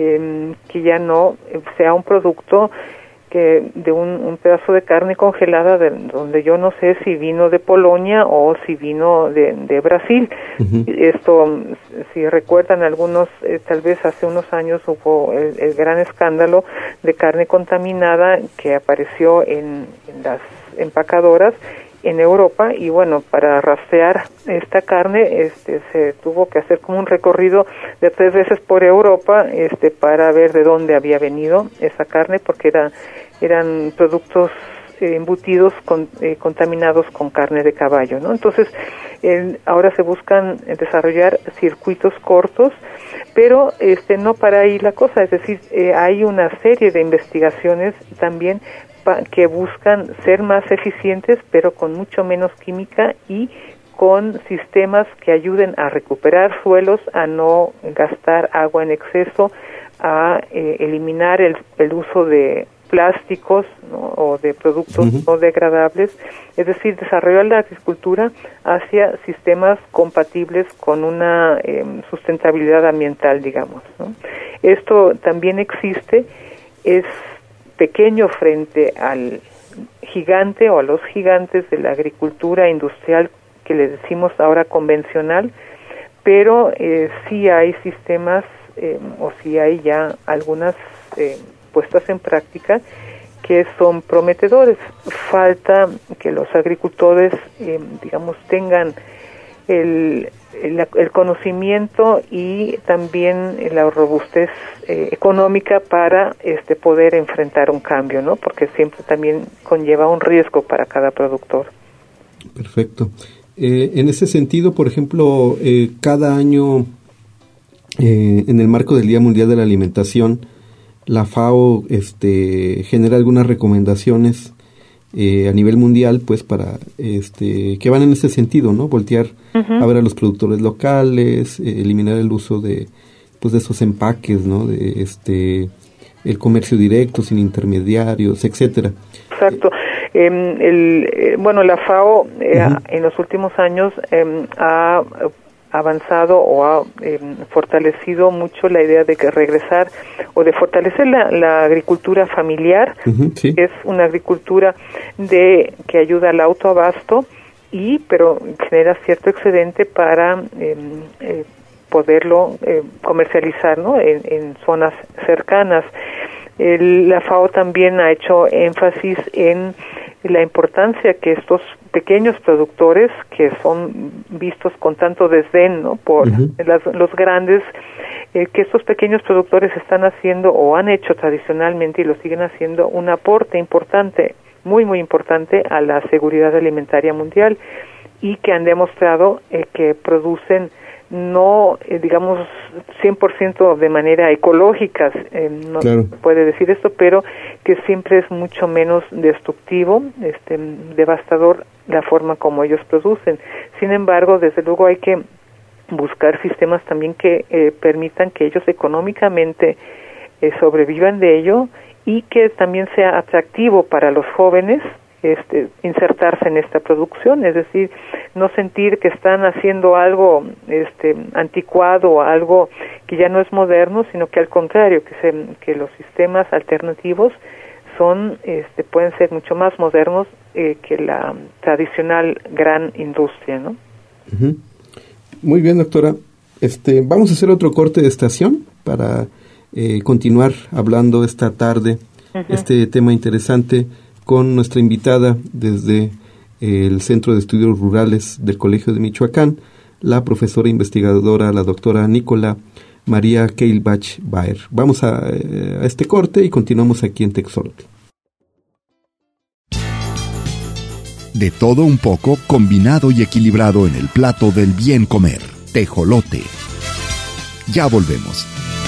que ya no sea un producto que de un pedazo de carne congelada donde yo no sé si vino de Polonia o si vino de Brasil. Esto, si recuerdan algunos, tal vez hace unos años hubo el gran escándalo de carne contaminada que apareció en las empacadoras en Europa, y bueno, para rastrear esta carne se tuvo que hacer como un recorrido de 3 veces por Europa para ver de dónde había venido esa carne, porque eran productos embutidos contaminados con carne de caballo, ¿no? Entonces, ahora se buscan desarrollar circuitos cortos, pero no para ahí la cosa, es decir, hay una serie de investigaciones también que buscan ser más eficientes, pero con mucho menos química y con sistemas que ayuden a recuperar suelos, a no gastar agua en exceso, a eliminar el uso de plásticos, ¿no?, o de productos no degradables, es decir, desarrollar la agricultura hacia sistemas compatibles con una sustentabilidad ambiental, digamos, ¿no? Esto también existe, es pequeño frente al gigante o a los gigantes de la agricultura industrial que le decimos ahora convencional, pero sí hay sistemas o sí hay ya algunas puestas en práctica que son prometedores. Falta que los agricultores, tengan el conocimiento y también la robustez económica para poder enfrentar un cambio, ¿no? Porque siempre también conlleva un riesgo para cada productor. Perfecto. En ese sentido, por ejemplo, cada año en el marco del Día Mundial de la Alimentación, la FAO genera algunas recomendaciones a nivel mundial, pues para que van en ese sentido, ¿no? Voltear a ver a los productores locales, eliminar el uso de esos empaques, ¿no? De el comercio directo sin intermediarios, etcétera. Exacto. La FAO en los últimos años ha avanzado o ha fortalecido mucho la idea de que regresar o de fortalecer la agricultura familiar, sí. que es una agricultura que ayuda al autoabasto pero genera cierto excedente para poderlo comercializar, ¿no?, en zonas cercanas. La FAO también ha hecho énfasis en la importancia que estos pequeños productores, que son vistos con tanto desdén, ¿no?, por los grandes, que estos pequeños productores están haciendo o han hecho tradicionalmente y lo siguen haciendo un aporte importante, muy muy importante a la seguridad alimentaria mundial, y que han demostrado que producen no, 100% de manera ecológica, no claro. se puede decir esto, pero que siempre es mucho menos destructivo, devastador la forma como ellos producen. Sin embargo, desde luego hay que buscar sistemas también que permitan que ellos económicamente sobrevivan de ello y que también sea atractivo para los jóvenes insertarse en esta producción, es decir, no sentir que están haciendo algo anticuado, algo que ya no es moderno, sino que al contrario, que los sistemas alternativos pueden ser mucho más modernos que la tradicional gran industria, ¿no? Uh-huh. Muy bien, doctora. Vamos a hacer otro corte de estación para continuar hablando esta tarde este tema interesante con nuestra invitada desde el Centro de Estudios Rurales del Colegio de Michoacán, la profesora investigadora, la doctora Nicola María Keilbach-Baer. Vamos a este corte y continuamos aquí en Texolotl. De todo un poco, combinado y equilibrado en el plato del bien comer. Tejolote. Ya volvemos.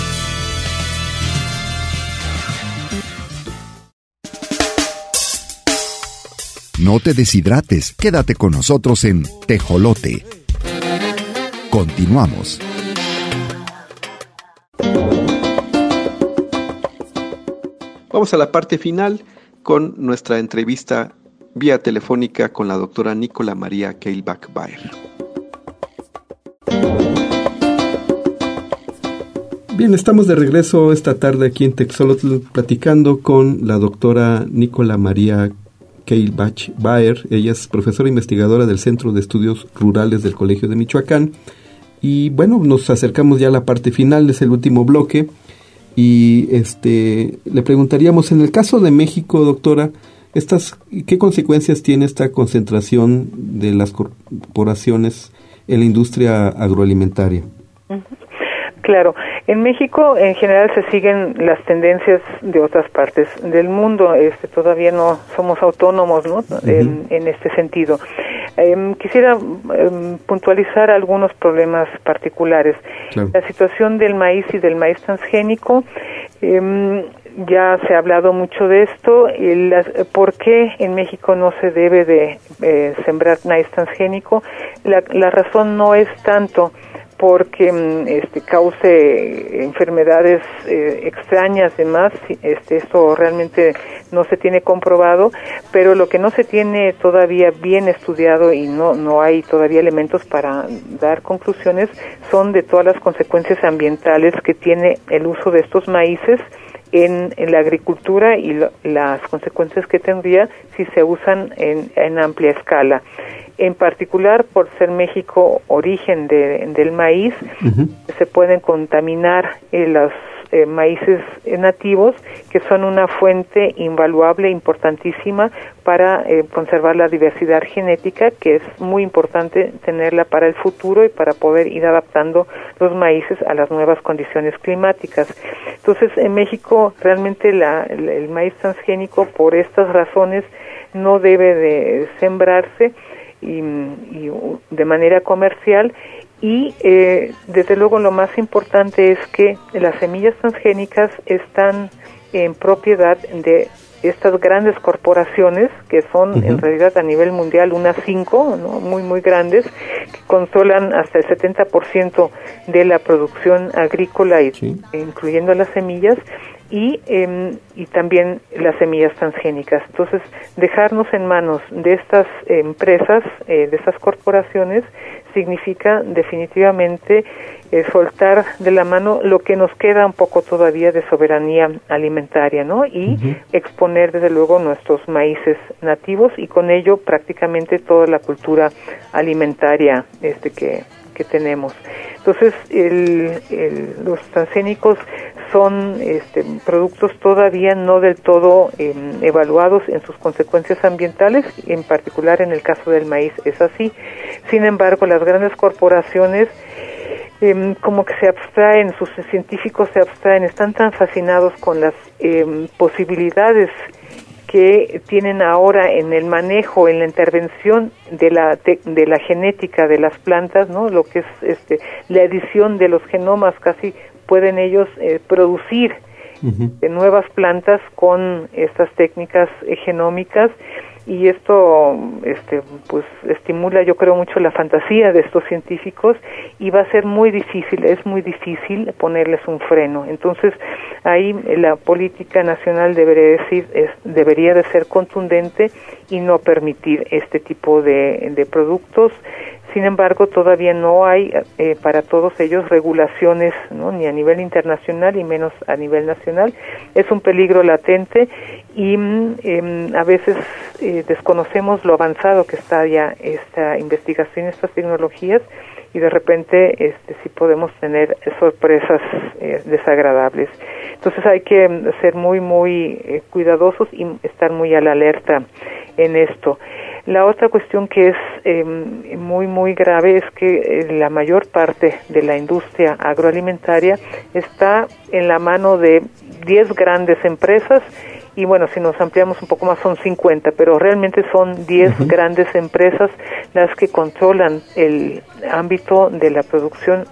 No te deshidrates, quédate con nosotros en Tejolote. Continuamos. Vamos a la parte final con nuestra entrevista vía telefónica con la doctora Nicola María Keilbach-Baer. Bien, estamos de regreso esta tarde aquí en Texolotl platicando con la doctora Nicola María Keilbach-Baer. Ella es profesora investigadora del Centro de Estudios Rurales del Colegio de Michoacán. Y bueno, nos acercamos ya a la parte final, es el último bloque. Y le preguntaríamos, en el caso de México, doctora, ¿qué consecuencias tiene esta concentración de las corporaciones en la industria agroalimentaria? Claro, en México en general se siguen las tendencias de otras partes del mundo. Todavía no somos autónomos, ¿no? En este sentido. Quisiera puntualizar algunos problemas particulares. Claro. La situación del maíz y del maíz transgénico, ya se ha hablado mucho de esto. ¿Por qué en México no se debe de sembrar maíz transgénico? La razón no es tanto porque cause enfermedades extrañas, demás, esto realmente no se tiene comprobado, pero lo que no se tiene todavía bien estudiado y no hay todavía elementos para dar conclusiones son de todas las consecuencias ambientales que tiene el uso de estos maíces en la agricultura y las consecuencias que tendría si se usan en amplia escala. En particular, por ser México origen del maíz, se pueden contaminar los maíces nativos, que son una fuente invaluable, importantísima para conservar la diversidad genética, que es muy importante tenerla para el futuro y para poder ir adaptando los maíces a las nuevas condiciones climáticas. Entonces, en México realmente el maíz transgénico, por estas razones, no debe de sembrarse y de manera comercial. Y desde luego lo más importante es que las semillas transgénicas están en propiedad de estas grandes corporaciones, que son en realidad a nivel mundial unas 5, ¿no? Muy grandes, que controlan hasta el 70% de la producción agrícola, incluyendo las semillas, y también las semillas transgénicas. Entonces, dejarnos en manos de estas empresas, de estas corporaciones, significa definitivamente soltar de la mano lo que nos queda un poco todavía de soberanía alimentaria, ¿no? Y exponer desde luego nuestros maíces nativos y con ello prácticamente toda la cultura alimentaria que tenemos. Entonces, los transgénicos son productos todavía no del todo evaluados en sus consecuencias ambientales, en particular en el caso del maíz es así. Sin embargo, las grandes corporaciones como que se abstraen, sus científicos se abstraen, están tan fascinados con las posibilidades que tienen ahora en el manejo, en la intervención de la genética de las plantas, ¿no? Lo que es la edición de los genomas, casi pueden ellos producir nuevas plantas con estas técnicas genómicas, y esto pues estimula, yo creo, mucho la fantasía de estos científicos, y va a ser es muy difícil ponerles un freno. Entonces ahí la política nacional debería de ser contundente y no permitir este tipo de productos. Sin embargo, todavía no hay para todos ellos regulaciones, ¿no?, ni a nivel internacional y menos a nivel nacional. Es un peligro latente y a veces desconocemos lo avanzado que está ya esta investigación, estas tecnologías, y de repente sí podemos tener sorpresas desagradables. Entonces hay que ser muy, muy cuidadosos y estar muy a la alerta en esto. La otra cuestión que es muy, muy grave es que la mayor parte de la industria agroalimentaria está en la mano de 10 grandes empresas, y bueno, si nos ampliamos un poco más son 50, pero realmente son 10 grandes empresas las que controlan el ámbito de la producción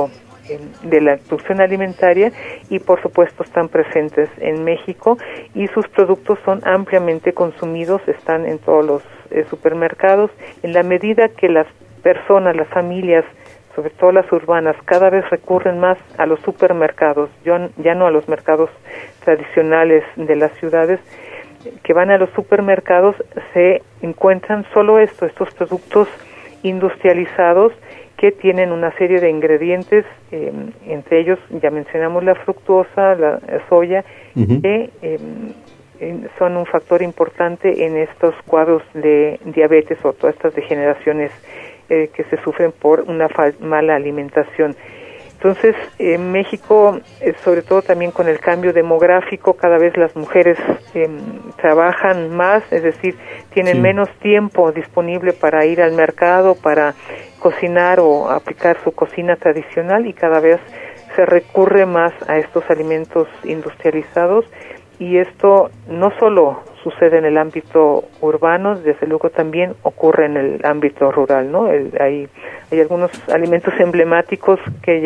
de la producción alimentaria, y por supuesto están presentes en México, y sus productos son ampliamente consumidos, están en todos los supermercados. En la medida que las personas, las familias, sobre todo las urbanas, cada vez recurren más a los supermercados, ya no a los mercados tradicionales de las ciudades, que van a los supermercados, se encuentran solo estos productos industrializados que tienen una serie de ingredientes, entre ellos ya mencionamos la fructosa, la soya, que son un factor importante en estos cuadros de diabetes o todas estas degeneraciones que se sufren por una mala alimentación. Entonces, en México, sobre todo también con el cambio demográfico, cada vez las mujeres trabajan más, es decir, tienen menos tiempo disponible para ir al mercado, para cocinar o aplicar su cocina tradicional, y cada vez se recurre más a estos alimentos industrializados, y esto no solo sucede en el ámbito urbano, desde luego también ocurre en el ámbito rural, ¿no? Hay algunos alimentos emblemáticos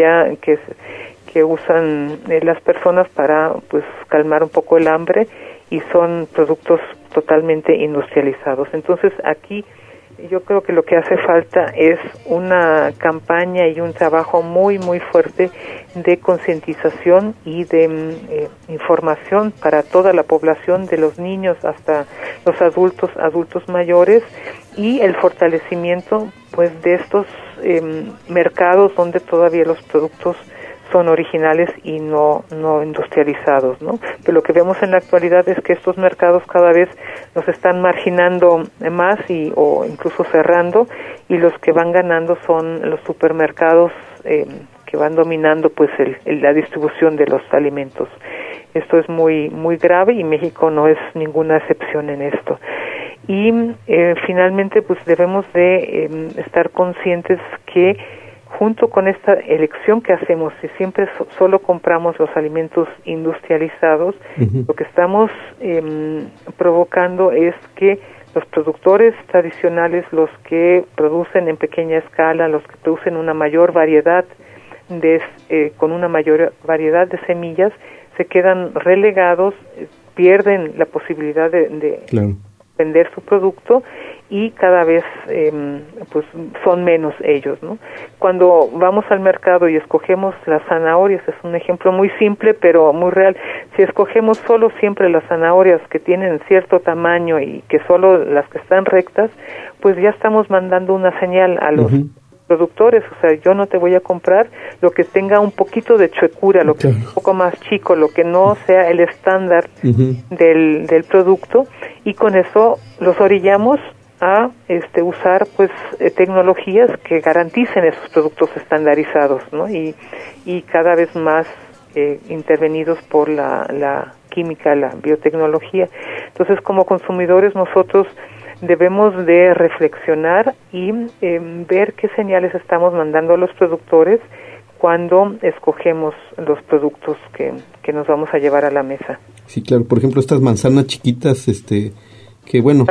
que usan las personas para pues calmar un poco el hambre, y son productos totalmente industrializados. Entonces aquí yo creo que lo que hace falta es una campaña y un trabajo muy, muy fuerte de concientización y de información para toda la población, de los niños hasta los adultos mayores, y el fortalecimiento pues de estos mercados donde todavía los productos son originales y no industrializados, ¿no? Pero lo que vemos en la actualidad es que estos mercados cada vez nos están marginando más o incluso cerrando, y los que van ganando son los supermercados que van dominando pues la distribución de los alimentos. Esto es muy, muy grave, y México no es ninguna excepción en esto. Y finalmente pues debemos de estar conscientes que junto con esta elección que hacemos, si siempre solo compramos los alimentos industrializados, lo que estamos provocando es que los productores tradicionales, los que producen en pequeña escala, los que producen una mayor variedad con una mayor variedad de semillas, se quedan relegados, pierden la posibilidad de vender su producto, y cada vez pues son menos ellos, ¿no? Cuando vamos al mercado y escogemos las zanahorias, es un ejemplo muy simple pero muy real. Si escogemos solo siempre las zanahorias que tienen cierto tamaño y que solo las que están rectas, pues ya estamos mandando una señal a los productores. O sea, yo no te voy a comprar lo que tenga un poquito de chuecura, lo que es un poco más chico, lo que no sea el estándar del producto, y con eso los orillamos a usar pues tecnologías que garanticen esos productos estandarizados, ¿no? Y cada vez más intervenidos por la química, la biotecnología. Entonces, como consumidores nosotros debemos de reflexionar y ver qué señales estamos mandando a los productores cuando escogemos los productos que nos vamos a llevar a la mesa. Sí, claro. Por ejemplo, estas manzanas chiquitas, que bueno,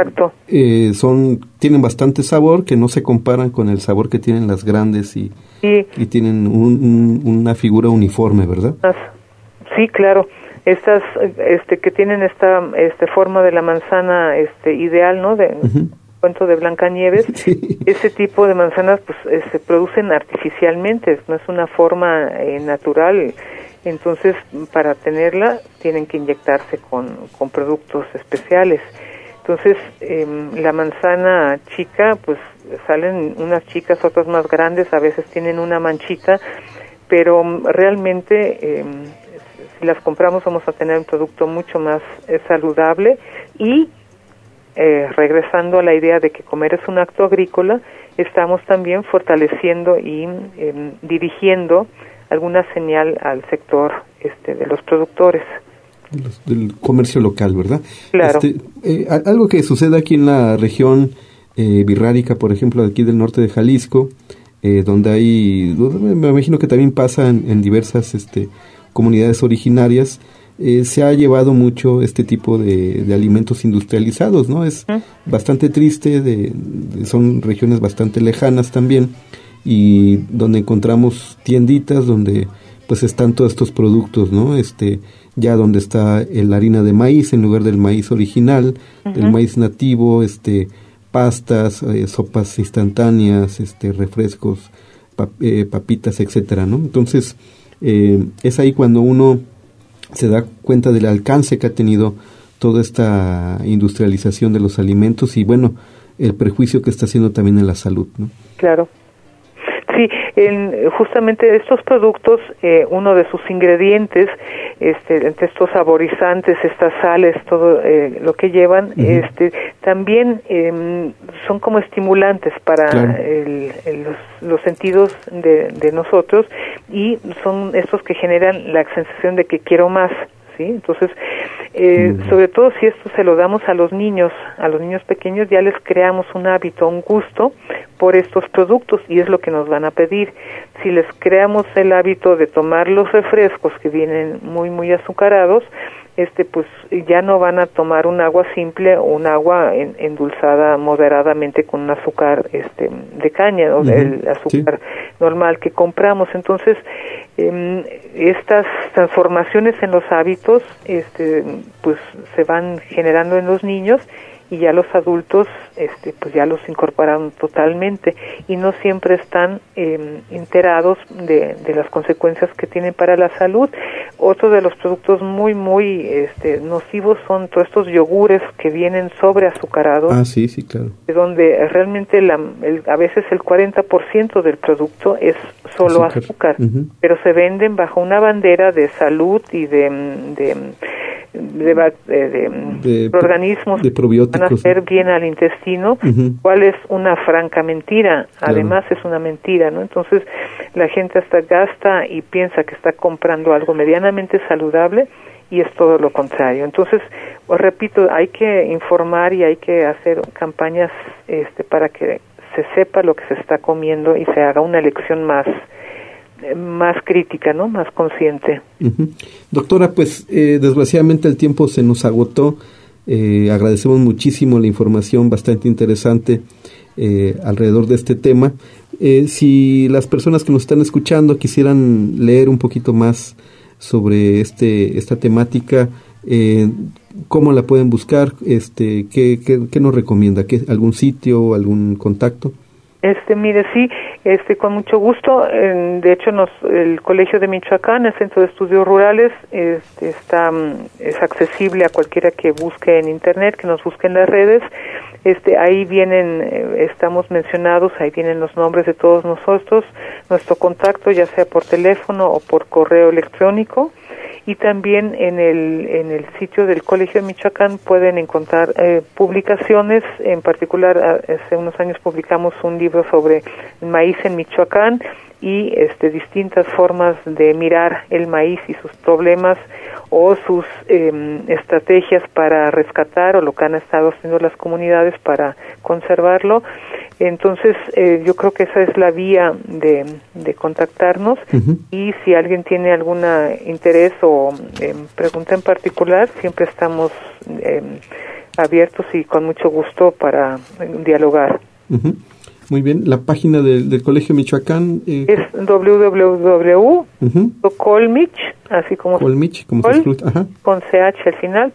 tienen bastante sabor, que no se comparan con el sabor que tienen las grandes y tienen una figura uniforme, ¿verdad? Sí, claro. estas que tienen esta forma de la manzana ideal, ¿no? De cuento de Blancanieves. Sí. Ese tipo de manzanas pues se producen artificialmente, no es una forma natural. Entonces, para tenerla tienen que inyectarse con productos especiales. Entonces, la manzana chica, pues salen unas chicas, otras más grandes, a veces tienen una manchita, pero realmente si las compramos vamos a tener un producto mucho más saludable y regresando a la idea de que comer es un acto agrícola, estamos también fortaleciendo y dirigiendo alguna señal al sector de los productores. Del comercio local, ¿verdad? Claro. Algo que sucede aquí en la región birrárica, por ejemplo, aquí del norte de Jalisco, donde me imagino que también pasa en diversas comunidades originarias, se ha llevado mucho este tipo de alimentos industrializados, ¿no? Es bastante triste, son regiones bastante lejanas también, y donde encontramos tienditas donde pues están todos estos productos, ¿no? Ya donde está la harina de maíz en lugar del maíz original, del maíz nativo, pastas, sopas instantáneas, refrescos, papitas, etcétera, ¿no? Entonces, es ahí cuando uno se da cuenta del alcance que ha tenido toda esta industrialización de los alimentos y, bueno, el perjuicio que está haciendo también en la salud, ¿no? Claro. Sí, justamente estos productos, uno de sus ingredientes, entre estos saborizantes, estas sales, todo lo que llevan, también son como estimulantes para los sentidos de nosotros y son estos que generan la sensación de que quiero más. ¿Sí? Entonces, sobre todo si esto se lo damos a los niños pequeños, ya les creamos un hábito, un gusto por estos productos y es lo que nos van a pedir. Si les creamos el hábito de tomar los refrescos que vienen muy, muy azucarados, pues ya no van a tomar un agua simple o un agua endulzada moderadamente con un azúcar de caña o el azúcar normal que compramos. Entonces, estas transformaciones en los hábitos pues se van generando en los niños y ya los adultos pues ya los incorporaron totalmente y no siempre están enterados de las consecuencias que tienen para la salud. Otro de los productos muy nocivos son todos estos yogures que vienen sobreazucarados. Ah, sí, claro. Donde realmente a veces el 40% del producto es solo azúcar, pero se venden bajo una bandera de salud y de organismos de probióticos, van a hacer bien al intestino, cuál es una franca mentira. Además es una mentira, ¿no? Entonces la gente hasta gasta y piensa que está comprando algo medianamente saludable y es todo lo contrario. Entonces, os repito, hay que informar y hay que hacer campañas para que se sepa lo que se está comiendo y se haga una elección más crítica, ¿no? Más consciente. Doctora, pues desgraciadamente el tiempo se nos agotó. Agradecemos muchísimo la información bastante interesante alrededor de este tema. Si las personas que nos están escuchando quisieran leer un poquito más sobre esta temática, ¿cómo la pueden buscar? ¿Qué nos recomienda? ¿Algún sitio, algún contacto? Mire, sí, con mucho gusto. De hecho, el Colegio de Michoacán, el Centro de Estudios Rurales, es accesible a cualquiera que busque en Internet, que nos busque en las redes. Ahí estamos mencionados, ahí vienen los nombres de todos nosotros, nuestro contacto, ya sea por teléfono o por correo electrónico. Y también en el sitio del Colegio de Michoacán pueden encontrar publicaciones. En particular, hace unos años publicamos un libro sobre el maíz en Michoacán y distintas formas de mirar el maíz y sus problemas o sus estrategias para rescatar o lo que han estado haciendo las comunidades para conservarlo. Entonces, yo creo que esa es la vía de contactarnos y si alguien tiene algún interés o pregunta en particular, siempre estamos abiertos y con mucho gusto para dialogar. Muy bien, la página del Colegio Michoacán es www.colmich, así como Colmich, como se escribe, ajá, con ch al final,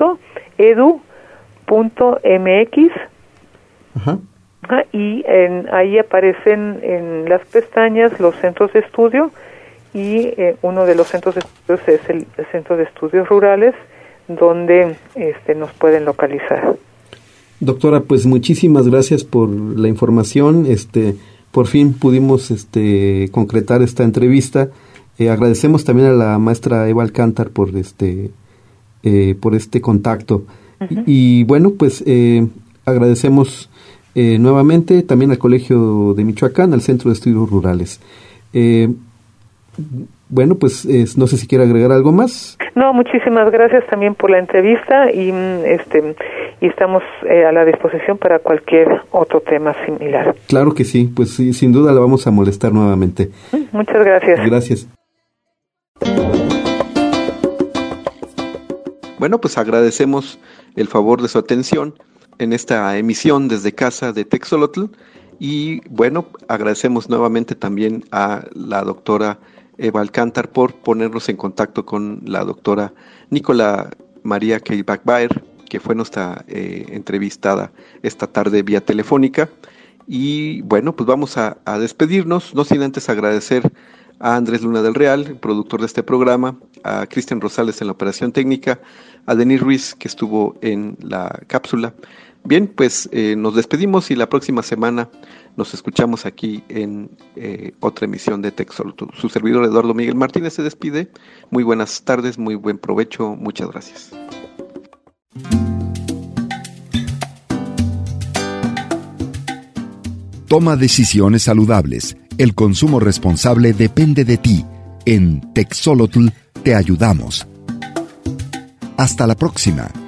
.edu.mx. Ajá. Y ahí aparecen en las pestañas los centros de estudio, y uno de los centros de estudios es el Centro de Estudios Rurales, donde nos pueden localizar. Doctora, pues muchísimas gracias por la información. Por fin pudimos concretar esta entrevista. Agradecemos también a la maestra Eva Alcántar por este contacto. Uh-huh. Y bueno, pues agradecemos nuevamente también al Colegio de Michoacán, al Centro de Estudios Rurales. Bueno, pues no sé si quiere agregar algo más. No, muchísimas gracias también por la entrevista, y estamos a la disposición para cualquier otro tema similar. Claro que sí, pues sí, sin duda la vamos a molestar nuevamente. Muchas gracias. Gracias. Bueno, pues agradecemos el favor de su atención en esta emisión desde casa de Texolotl, y bueno, agradecemos nuevamente también a la doctora Eva Alcántar por ponernos en contacto con la doctora Nicola María Keilbach-Baer, que fue nuestra entrevistada esta tarde vía telefónica. Y bueno, pues vamos a despedirnos, no sin antes agradecer a Andrés Luna del Real, productor de este programa, a Cristian Rosales en la operación técnica, a Denis Ruiz, que estuvo en la cápsula. Bien, pues nos despedimos y la próxima semana nos escuchamos aquí en otra emisión de Texolotl. Su servidor Eduardo Miguel Martínez se despide. Muy buenas tardes, muy buen provecho, muchas gracias. Toma decisiones saludables. El consumo responsable depende de ti. En Texolotl te ayudamos. Hasta la próxima.